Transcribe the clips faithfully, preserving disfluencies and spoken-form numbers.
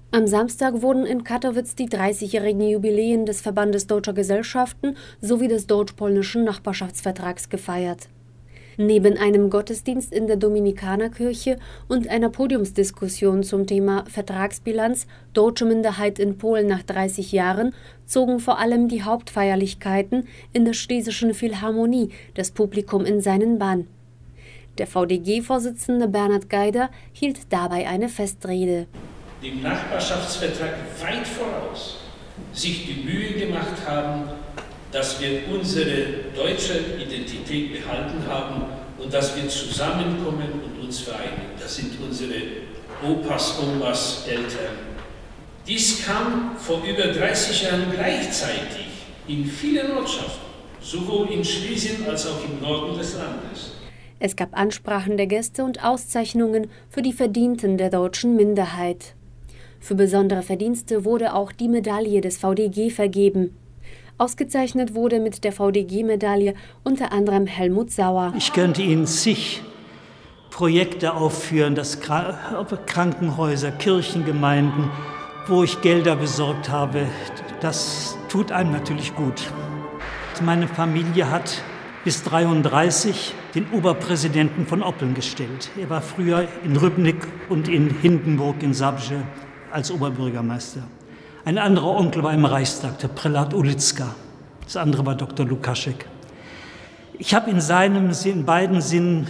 Am Samstag wurden in Kattowitz die dreißigjährigen Jubiläen des Verbandes Deutscher Gesellschaften sowie des deutsch-polnischen Nachbarschaftsvertrags gefeiert. Neben einem Gottesdienst in der Dominikanerkirche und einer Podiumsdiskussion zum Thema Vertragsbilanz Deutsche Minderheit in Polen nach dreißig Jahren zogen vor allem die Hauptfeierlichkeiten in der Schlesischen Philharmonie das Publikum in seinen Bann. Der V D G-Vorsitzende Bernhard Geider hielt dabei eine Festrede. Dem Nachbarschaftsvertrag weit voraus sich die Mühe gemacht haben, dass wir unsere deutsche Identität behalten haben und dass wir zusammenkommen und uns vereinen. Das sind unsere Opas, Omas, Eltern. Dies kam vor über dreißig Jahren gleichzeitig in vielen Ortschaften, sowohl in Schlesien als auch im Norden des Landes. Es gab Ansprachen der Gäste und Auszeichnungen für die Verdienten der deutschen Minderheit. Für besondere Verdienste wurde auch die Medaille des V D G vergeben. Ausgezeichnet wurde mit der V D G-Medaille unter anderem Helmut Sauer. Ich könnte Ihnen zig Projekte aufführen, das Krankenhäuser, Kirchengemeinden, wo ich Gelder besorgt habe. Das tut einem natürlich gut. Meine Familie hat bis dreiunddreißig den Oberpräsidenten von Oppeln gestellt. Er war früher in Rybnik und in Hindenburg in Zabrze als Oberbürgermeister. Ein anderer Onkel war im Reichstag, der Prälat Ulitzka. Das andere war Doktor Lukaschek. Ich habe in seinem in beiden Sinnen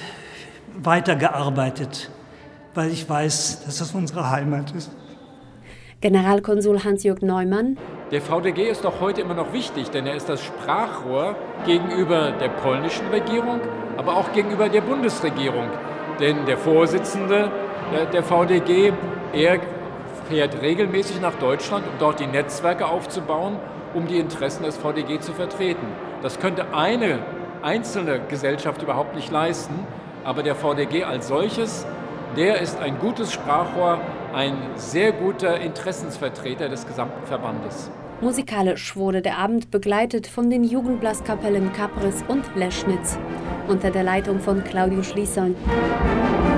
weitergearbeitet, weil ich weiß, dass das unsere Heimat ist. Generalkonsul Hans-Jörg Neumann. Der V D G ist doch heute immer noch wichtig, denn er ist das Sprachrohr gegenüber der polnischen Regierung, aber auch gegenüber der Bundesregierung. Denn der Vorsitzende der V D G, er fährt regelmäßig nach Deutschland, um dort die Netzwerke aufzubauen, um die Interessen des V D G zu vertreten. Das könnte eine einzelne Gesellschaft überhaupt nicht leisten, aber der V D G als solches, der ist ein gutes Sprachrohr, ein sehr guter Interessensvertreter des gesamten Verbandes. Musikalisch wurde der Abend begleitet von den Jugendblaskapellen Kapris und Leschnitz unter der Leitung von Claudius Schliesson.